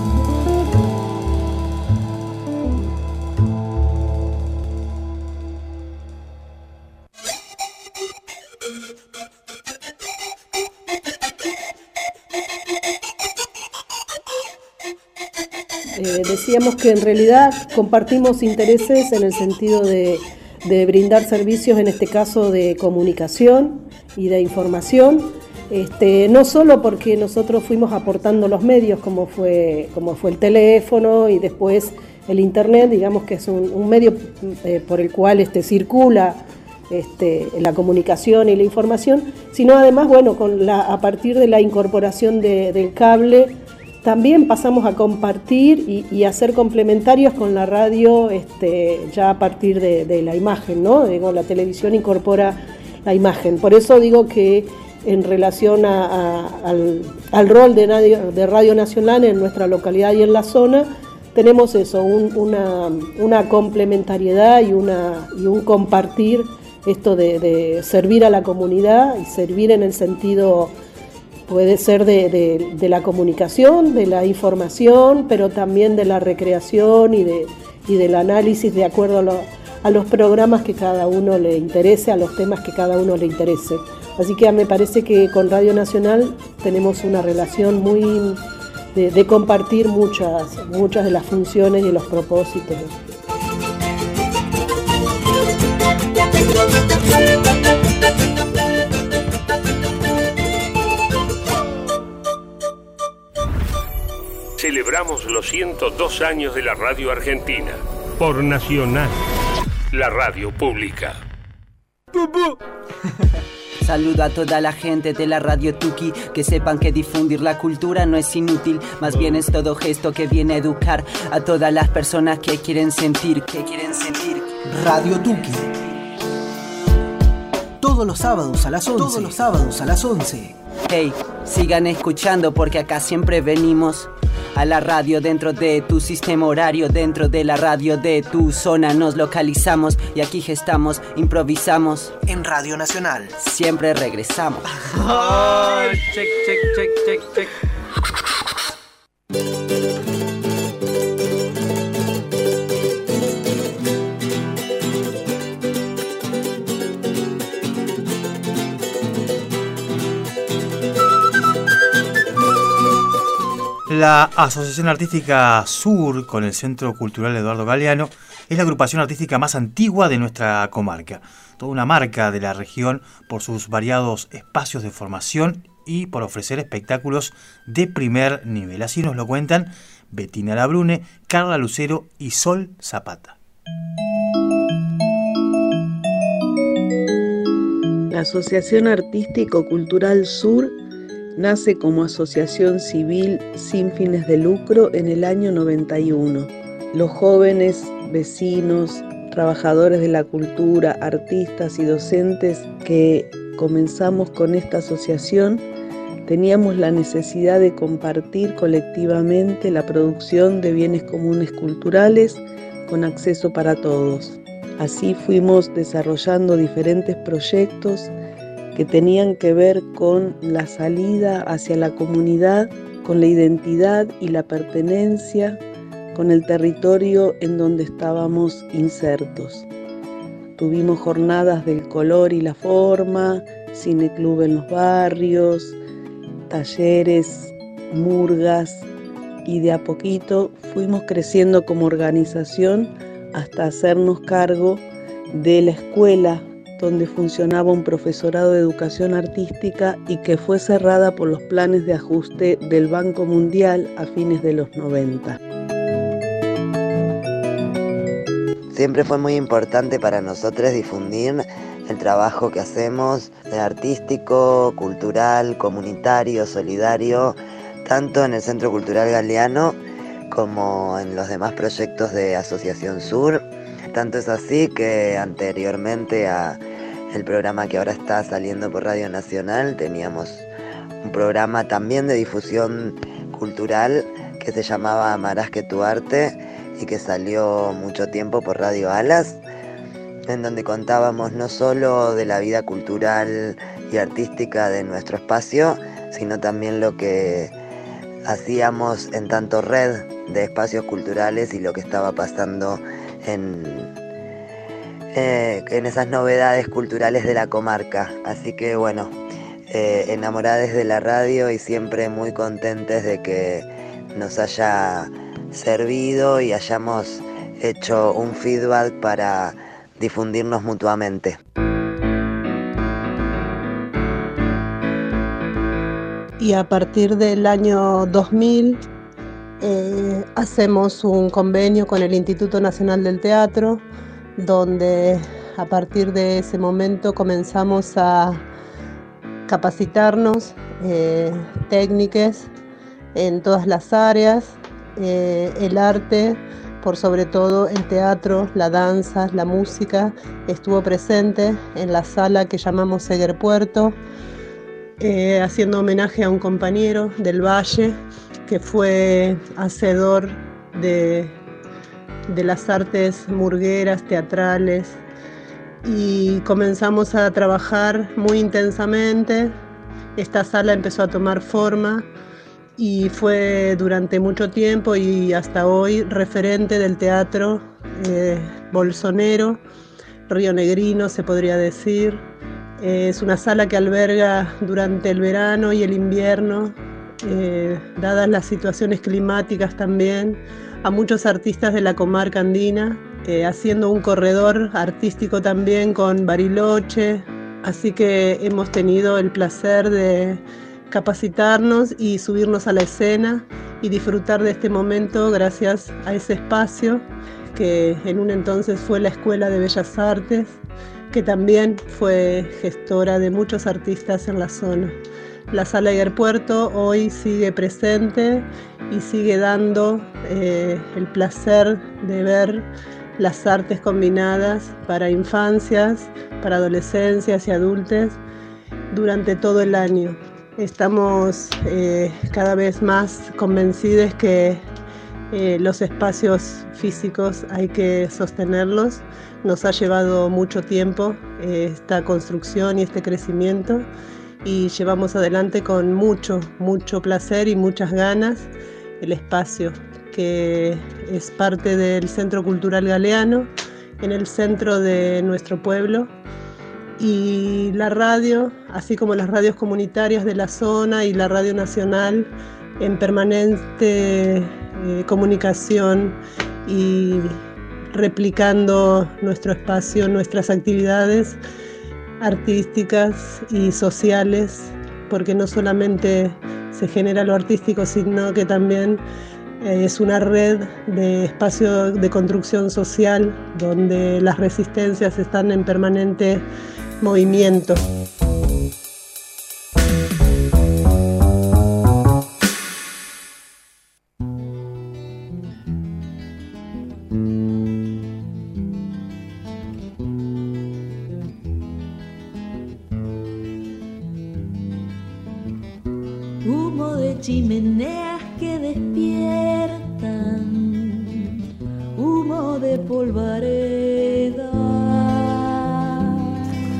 Eh, decíamos que en realidad compartimos intereses en el sentido de, de brindar servicios, en este caso de comunicación y de información, este, no solo porque nosotros fuimos aportando los medios como fue, como fue el teléfono y después el internet, digamos que es un, un medio eh, por el cual este, circula este, la comunicación y la información, sino además, bueno, con la, a partir de la incorporación de, del cable, también pasamos a compartir y, y a ser complementarios con la radio este, ya a partir de, de la imagen, ¿no? Digo, la televisión incorpora la imagen. Por eso digo que en relación a, a, al, al rol de radio, de Radio Nacional en nuestra localidad y en la zona, tenemos eso, un, una, una complementariedad y, una, y un compartir esto de, de servir a la comunidad y servir en el sentido... Puede ser de, de, de la comunicación, de la información, pero también de la recreación y, de, y del análisis de acuerdo a, lo, a los programas que cada uno le interese, a los temas que cada uno le interese. Así que me parece que con Radio Nacional tenemos una relación muy de, de compartir muchas, muchas de las funciones y los propósitos. Celebramos los ciento dos años de la radio argentina. Por Nacional, la radio pública. Saludo a toda la gente de la Radio Tuki, que sepan que difundir la cultura no es inútil, más bien es todo gesto que viene a educar a todas las personas que quieren sentir, que quieren sentir. Radio Tuki. Todos los sábados a las once. Todos los sábados a las once. Hey, sigan escuchando porque acá siempre venimos a la radio dentro de tu sistema horario, dentro de la radio de tu zona nos localizamos y aquí gestamos, improvisamos. En Radio Nacional. Siempre regresamos. Oh, check, check, check, check, check. La Asociación Artística Sur, con el Centro Cultural Eduardo Galeano, es la agrupación artística más antigua de nuestra comarca. Toda una marca de la región por sus variados espacios de formación y por ofrecer espectáculos de primer nivel. Así nos lo cuentan Bettina Labrune, Carla Lucero y Sol Zapata. La Asociación Artístico-Cultural Sur nace como asociación civil sin fines de lucro en el año noventa y uno. Los jóvenes, vecinos, trabajadores de la cultura, artistas y docentes que comenzamos con esta asociación teníamos la necesidad de compartir colectivamente la producción de bienes comunes culturales con acceso para todos. Así fuimos desarrollando diferentes proyectos que tenían que ver con la salida hacia la comunidad con la identidad y la pertenencia, con el territorio en donde estábamos insertos. Tuvimos jornadas del color y la forma, cineclub en los barrios, talleres, murgas, y de a poquito fuimos creciendo como organización hasta hacernos cargo de la escuela donde funcionaba un profesorado de educación artística y que fue cerrada por los planes de ajuste del Banco Mundial a fines de los noventa. Siempre fue muy importante para nosotros difundir el trabajo que hacemos, artístico, cultural, comunitario, solidario, tanto en el Centro Cultural Galeano como en los demás proyectos de Asociación Sur. Tanto es así que anteriormente a el programa que ahora está saliendo por Radio Nacional, teníamos un programa también de difusión cultural que se llamaba Amarás que tu arte y que salió mucho tiempo por Radio Alas, en donde contábamos no solo de la vida cultural y artística de nuestro espacio, sino también lo que hacíamos en tanto red de espacios culturales y lo que estaba pasando en, eh, en esas novedades culturales de la comarca. Así que bueno, eh, enamorades de la radio y siempre muy contentes de que nos haya servido y hayamos hecho un feedback para difundirnos mutuamente. Y a partir del año dos mil eh, hacemos un convenio con el Instituto Nacional del Teatro, donde a partir de ese momento comenzamos a capacitarnos eh, técnicas en todas las áreas, eh, el arte, por sobre todo el teatro, la danza, la música, estuvo presente en la sala que llamamos Seguer Puerto, eh, haciendo homenaje a un compañero del Valle que fue hacedor de, de las artes murgueras, teatrales, y comenzamos a trabajar muy intensamente. Esta sala empezó a tomar forma y fue durante mucho tiempo y hasta hoy referente del teatro eh, bolsonero, rionegrino se podría decir. Eh, es una sala que alberga durante el verano y el invierno, eh, dadas las situaciones climáticas también, a muchos artistas de la comarca andina, eh, haciendo un corredor artístico también con Bariloche. Así que hemos tenido el placer de capacitarnos y subirnos a la escena y disfrutar de este momento gracias a ese espacio que en un entonces fue la Escuela de Bellas Artes, que también fue gestora de muchos artistas en la zona. La Sala Seguer Puerto hoy sigue presente y sigue dando eh, el placer de ver las artes combinadas para infancias, para adolescencias y adultos durante todo el año. Estamos eh, cada vez más convencidos que eh, los espacios físicos hay que sostenerlos. Nos ha llevado mucho tiempo eh, esta construcción y este crecimiento y llevamos adelante con mucho, mucho placer y muchas ganas el espacio que es parte del Centro Cultural Galeano, en el centro de nuestro pueblo. Y la radio, así como las radios comunitarias de la zona y la Radio Nacional, en permanente eh, comunicación y replicando nuestro espacio, nuestras actividades artísticas y sociales, porque no solamente se genera lo artístico, sino que también eh, es una red de espacio de construcción social donde las resistencias están en permanente movimiento. Humo de chimeneas que despiertan, humo de polvareda.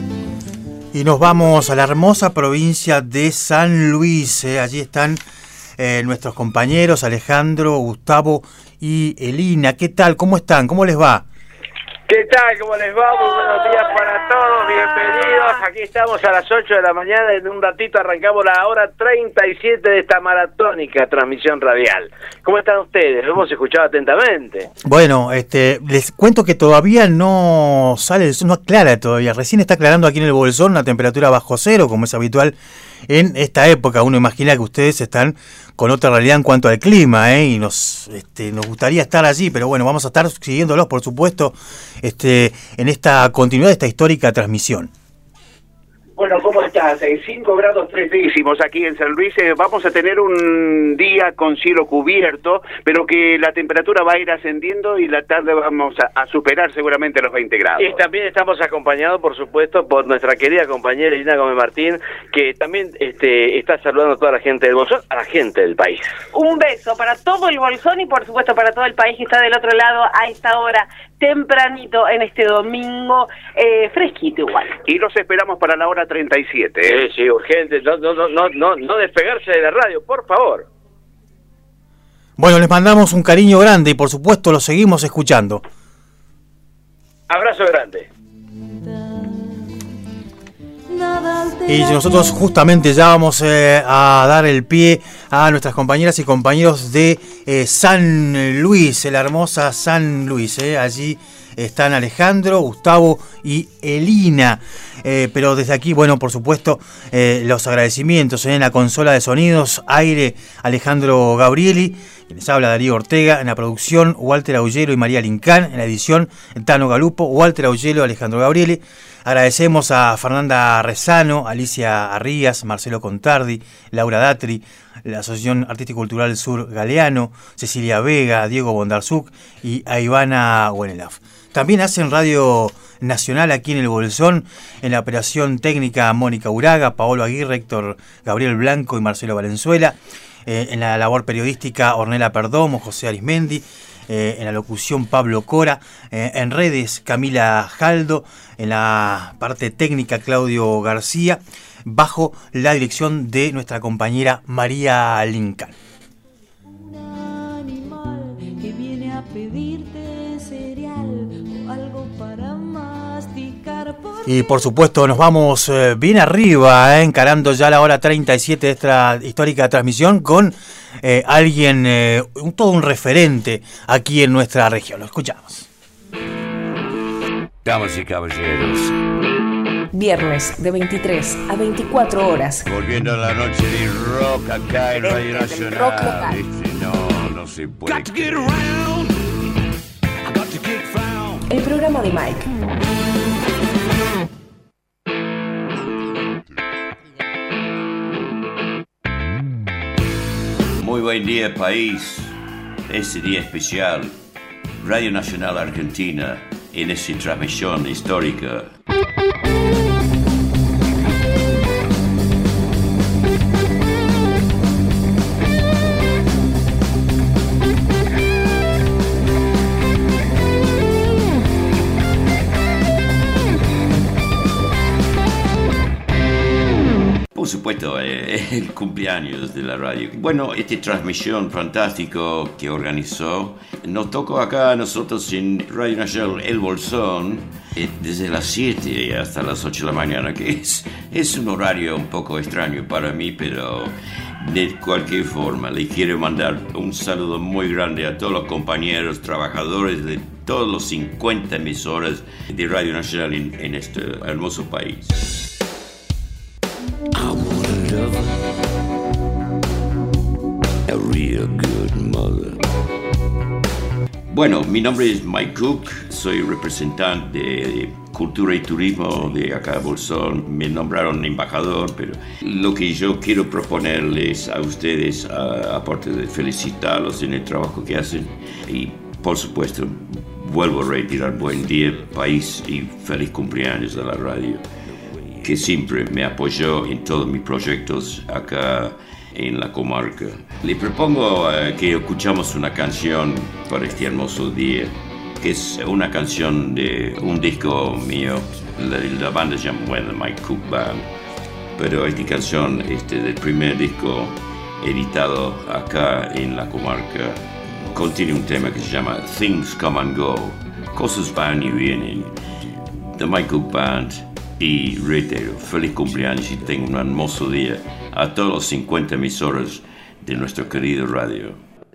Y nos vamos a la hermosa provincia de San Luis. Eh. Allí están eh, nuestros compañeros Alejandro, Gustavo y Elina. ¿Qué tal? ¿Cómo están? ¿Cómo les va? ¿Qué tal? ¿Cómo les va? Muy buenos días para todos, bienvenidos. Aquí estamos a las ocho de la mañana y en un ratito arrancamos la hora treinta y siete de esta maratónica transmisión radial. ¿Cómo están ustedes? Lo hemos escuchado atentamente. Bueno, este, les cuento que todavía no sale, no aclara todavía. Recién está aclarando aquí en el Bolsón una temperatura bajo cero, como es habitual en esta época. Uno imagina que ustedes están con otra realidad en cuanto al clima, ¿eh? Y nos, este, nos gustaría estar allí, pero bueno, vamos a estar siguiéndolos, por supuesto, este, en esta continuidad de esta histórica transmisión. Bueno, ¿cómo estás? cinco grados tres décimos aquí en San Luis. Eh, vamos a tener un día con cielo cubierto, pero que la temperatura va a ir ascendiendo y la tarde vamos a, a superar seguramente los veinte grados. Y también estamos acompañados, por supuesto, por nuestra querida compañera Elina Gómez Martín, que también este, está saludando a toda la gente del Bolsón, a la gente del país. Un beso para todo el Bolsón y, por supuesto, para todo el país que está del otro lado a esta hora, tempranito en este domingo, eh, fresquito igual. Y los esperamos para la hora treinta y siete. ¿eh? Sí, sí, urgente, no, no, no, no, no despegarse de la radio, por favor. Bueno, les mandamos un cariño grande y por supuesto los seguimos escuchando. Abrazo grande. Y nosotros justamente ya vamos eh, a dar el pie a nuestras compañeras y compañeros de eh, San Luis, la hermosa San Luis. Eh. Allí están Alejandro, Gustavo y Elina. Eh, pero desde aquí, bueno, por supuesto, eh, los agradecimientos en la consola de sonidos, aire, Alejandro Gabrieli, quienes habla Darío Ortega, en la producción, Walter Aullero y María Lincán, en la edición, Tano Galupo, Walter Aullero, Alejandro Gabrieli. Agradecemos a Fernanda Rezano, Alicia Arrías, Marcelo Contardi, Laura Datri, la Asociación Artístico Cultural Sur Galeano, Cecilia Vega, Diego Bondarzuk y a Ivana Wenelaf. También hacen Radio Nacional aquí en el Bolsón, en la operación técnica Mónica Uraga, Paolo Aguirre, Héctor Gabriel Blanco y Marcelo Valenzuela. Eh, en la labor periodística Ornella Perdomo, José Arismendi. Eh, en la locución Pablo Cora, eh, en redes Camila Jaldo, en la parte técnica Claudio García, bajo la dirección de nuestra compañera María Lincán. Que viene a pedirte cereal o algo para masticar. Y por supuesto nos vamos eh, bien arriba, eh, encarando ya la hora treinta y siete de esta histórica transmisión con eh, alguien, eh, un, todo un referente aquí en nuestra región. Lo escuchamos. Damas y caballeros. Viernes de veintitrés a veinticuatro horas. Volviendo a la noche de rock acá en Radio Nacional. Rock local. Este, no, no se puede. El programa de Mike. Muy buen día, país. Este día especial, Radio Nacional Argentina, en esta transmisión histórica. Por supuesto, eh, el cumpleaños de la radio. Bueno, esta transmisión fantástica que organizó nos tocó acá a nosotros en Radio Nacional El Bolsón eh, desde las siete hasta las ocho de la mañana, que es, es un horario un poco extraño para mí, pero de cualquier forma le quiero mandar un saludo muy grande a todos los compañeros, trabajadores de todos los cincuenta emisoras de Radio Nacional en, en este hermoso país. I wanna love her, a real good mother. Bueno, mi nombre es Mike Cook, soy representante de Cultura y Turismo de acá de Bolsón. Me nombraron embajador, pero lo que yo quiero proponerles a ustedes, a, aparte de felicitarlos en el trabajo que hacen, y por supuesto, vuelvo a reiterar buen día, país, y feliz cumpleaños a la radio, que siempre me apoyó en todos mis proyectos acá en la comarca. Le propongo uh, que escuchamos una canción para este hermoso día, que es una canción de un disco mío. La, la banda se llama, bueno, Mike Cook Band, pero esta canción este, del primer disco editado acá en la comarca, contiene un tema que se llama Things Come and Go, cosas van y vienen, The Mike Cook Band. Y reitero, feliz cumpleaños y tengo un hermoso día a todos los cincuenta emisoras de nuestro querido radio.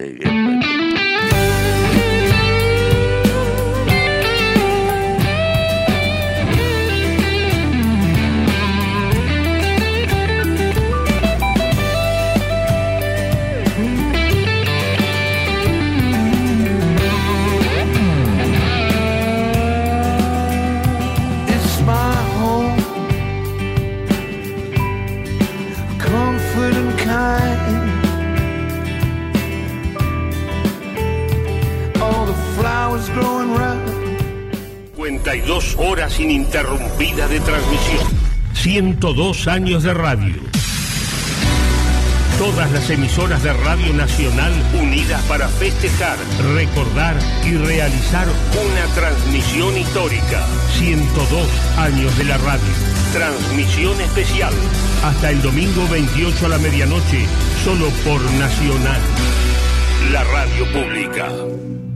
cincuenta y dos horas ininterrumpidas de transmisión. ciento dos años de radio. Todas las emisoras de Radio Nacional unidas para festejar, recordar y realizar una transmisión histórica. ciento dos años de la radio. Transmisión especial. Hasta el domingo veintiocho a la medianoche, solo por Nacional. La radio pública.